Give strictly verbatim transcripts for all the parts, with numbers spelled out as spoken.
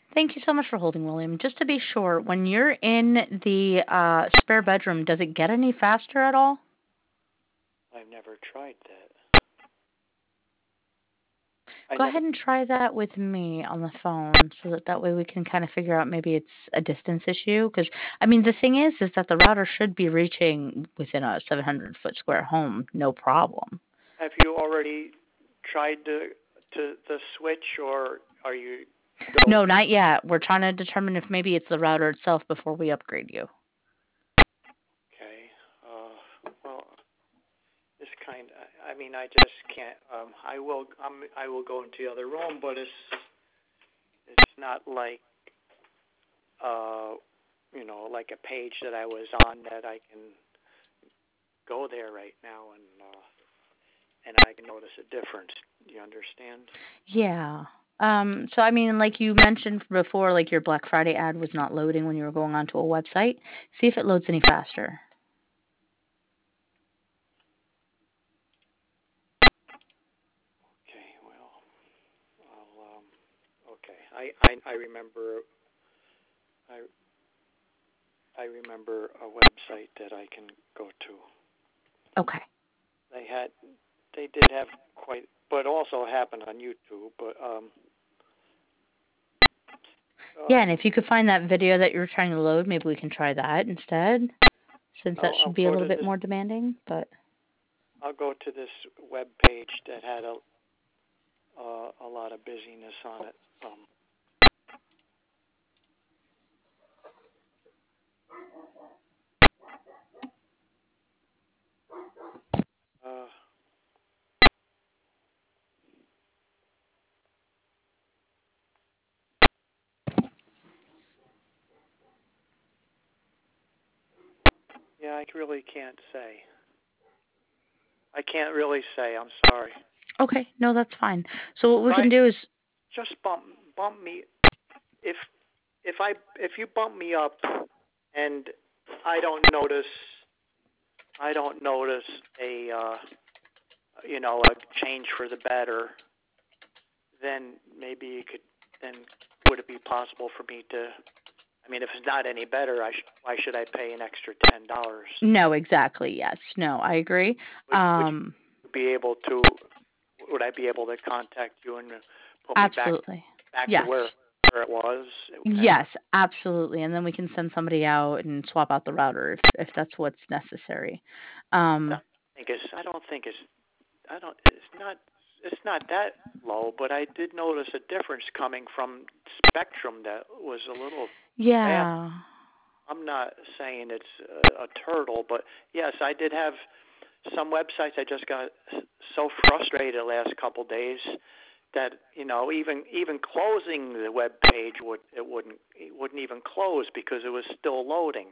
Thank you so much for holding, William. Just to be sure, when you're in the uh, spare bedroom, does it get any faster at all? I've never tried that. I Go never. ahead and try that with me on the phone so that that way we can kind of figure out maybe it's a distance issue. Because, I mean, the thing is, is that the router should be reaching within a seven hundred foot square home, no problem. Have you already tried to to the switch, or are you No, going? not yet. We're trying to determine if maybe it's the router itself before we upgrade you. Okay. Uh, well, this kind. I mean, I just can't. Um, I will. Um, I will go into the other room, but it's it's not like uh, you know, like a page that I was on that I can go there right now and uh, and I can notice a difference. Do you understand? Yeah. Um, so I mean, like you mentioned before, like your Black Friday ad was not loading when you were going onto a website. See if it loads any faster. Okay. Well, I'll. Um, okay. I, I I remember. I I remember a website that I can go to. Okay. They had. They did have quite, but also happened on YouTube. But um. Yeah, and Um. if you could find that video that you were trying to load, maybe we can try that instead, since that No, should I'll be a go little to bit this. more demanding. But I'll go to this web page that had a uh, a lot of busyness on it. Um. Uh. Yeah, I really can't say. I can't really say. I'm sorry. okay, no, that's fine. So what we Try can do is, just bump bump me if if I if you bump me up and I don't notice I don't notice a uh, you know a change for the better, then maybe you could then would it be possible for me to? I mean, if it's not any better, I sh- why should I pay an extra ten dollars? no, exactly, yes, no, I agree. Would would Um, you be able to? Would I be able to contact you and put me back absolutely, back to yes. where where it was? And Yes, absolutely. And then we can send somebody out and swap out the router if if that's what's necessary. I Um, don't think it's I don't think it's I don't. It's not. It's not that low, but I did notice a difference coming from Spectrum that was a little fast. yeah. I'm not saying it's a, a turtle, but yes, I did have some websites. I just got so frustrated the last couple of days that you know even even closing the web page would it wouldn't it wouldn't even close because it was still loading.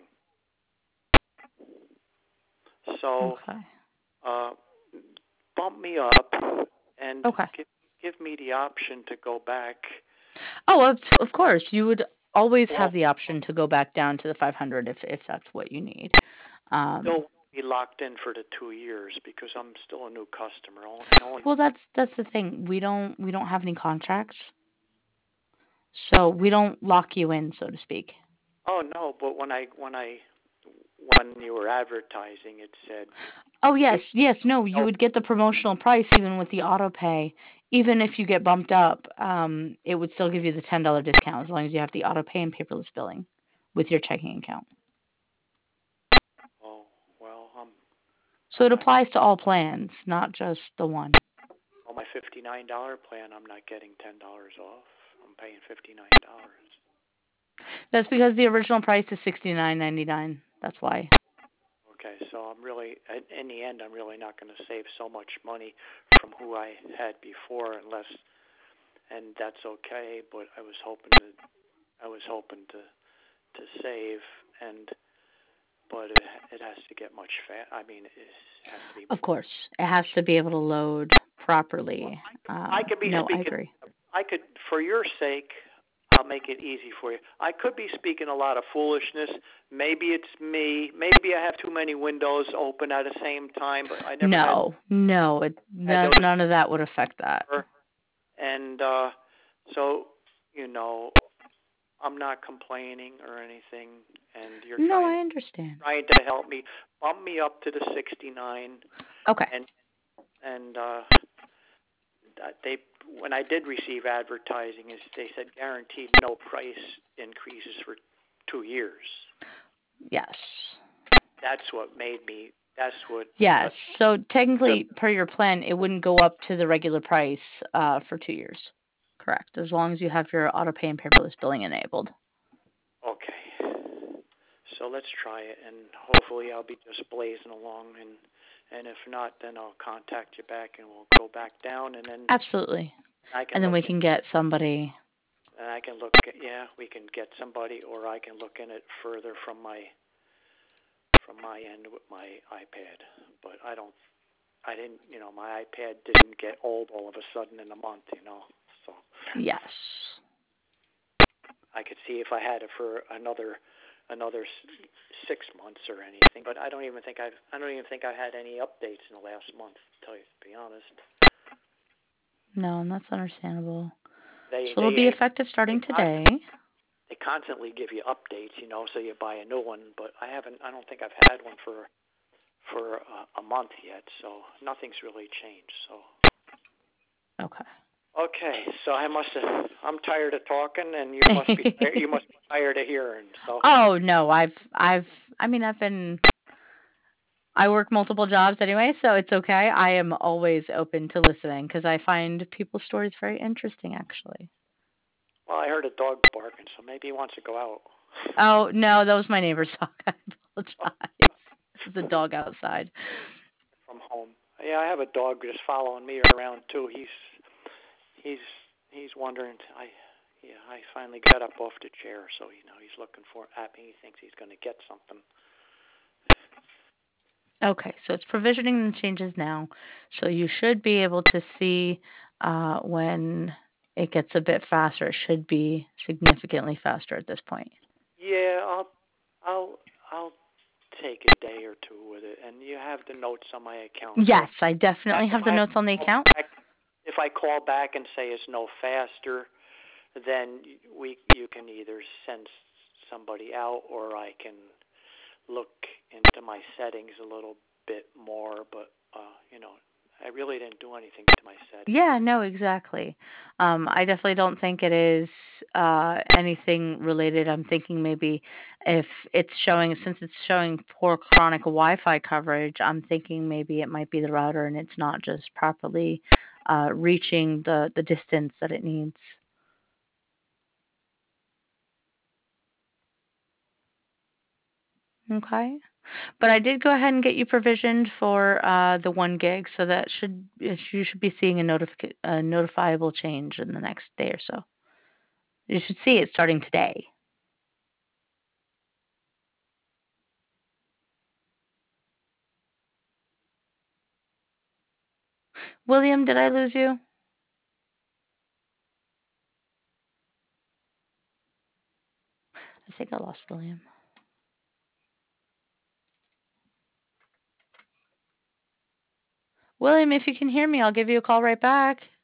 So Okay. uh, bump me up and Okay. give give me the option to go back. Oh, of of course, you would always have Well, the option to go back down to the five hundred if if that's what you need. Um, still be locked in for the two years because I'm still a new customer. I only, well, that's that's the thing. We don't we don't have any contracts, so we don't lock you in, so to speak. oh no, but when I when I when you were advertising, it said Oh yes, give yes, no, you no. would get the promotional price even with the auto pay. Even if you get bumped up, um, it would still give you the ten dollar discount as long as you have the auto pay and paperless billing with your checking account. Oh well, um, So it I applies to all plans, not just the one. on my fifty nine dollar plan, I'm not getting ten dollars off. I'm paying fifty nine dollars. That's because the original price is sixty nine ninety nine. That's why. Okay, so I'm really in the end, I'm really not going to save so much money from who I had before, unless and that's okay. But I was hoping to I was hoping to to save, and but it it has to get much fat. I mean, it has to be. Of course, it has to be able to load Well, properly. I could I Um, could be no, I speaking. agree. I could, for your sake, I'll make it easy for you. I could be speaking a lot of foolishness. Maybe it's me. Maybe I have too many windows open at the same time. But I never had No, no, it, had no, those none of that would affect that. before. And uh, so you know. I'm not complaining or anything, and you're No, trying I understand. trying to help me bump me up to the sixty-nine, Okay. and and uh, that they when I did receive advertising, is they said guaranteed no price increases for two years. Yes. That's what made me. That's what. Yes. Uh, So the, technically, per your plan, it wouldn't go up to the regular price uh, for two years. Correct. As long as you have your auto pay and paperless billing enabled. okay. So let's try it, and hopefully I'll be just blazing along, and and if not, then I'll contact you back, and we'll go back down, and then Absolutely. I can And then look we in, can get somebody. and I can look. At, yeah, we can get somebody, or I can look in it further from my from my end with my iPad. But I don't. I didn't. You know, my iPad didn't get old all of a sudden in a month. You know, so Yes. I could see if I had it for another another six months or anything. But I don't even think I've I don't even think I had any updates in the last month. To tell you to be honest, No, and that's understandable. they So it'll be they effective they starting constantly, today. they constantly give you updates, you know, so you buy a new one. But I haven't. I don't think I've had one for for a, a month yet. So nothing's really changed. So Okay. okay, so I must have. I'm tired of talking, and you must be you must be tired of hearing. So Oh no, I've I've I mean I've been I work multiple jobs anyway, so it's okay. I am always open to listening because I find people's stories very interesting, actually. well, I heard a dog barking, so maybe he wants to go out. Oh no, that was my neighbor's dog. I apologize. There's a dog outside. From home. Yeah, I have a dog just following me around too. He's he's he's wondering. I yeah, I finally got up off the chair, so you know he's looking for at me. He thinks he's going to get something. Okay, so it's provisioning the changes now, so you should be able to see uh, when it gets a bit faster. It should be significantly faster at this point. Yeah, I'll I'll I'll take a day or two with it, and you have the notes on my account. So Yes, I definitely if have the I notes on the call account. back, if I call back and say it's no faster, then we you can either send somebody out, or I can look into my settings a little bit more. But uh, you know, I really didn't do anything to my settings. Yeah, no, exactly. Um, I definitely don't think it is uh, anything related. I'm thinking maybe if it's showing, since it's showing poor chronic Wi-Fi coverage, I'm thinking maybe it might be the router and it's not just properly uh, reaching the, the distance that it needs. Okay. But I did go ahead and get you provisioned for uh, the one gig, so that should you should be seeing a notific a notifiable change in the next day or so. You should see it starting today. William, did I lose you? I think I lost William. William, if you can hear me, I'll give you a call right back.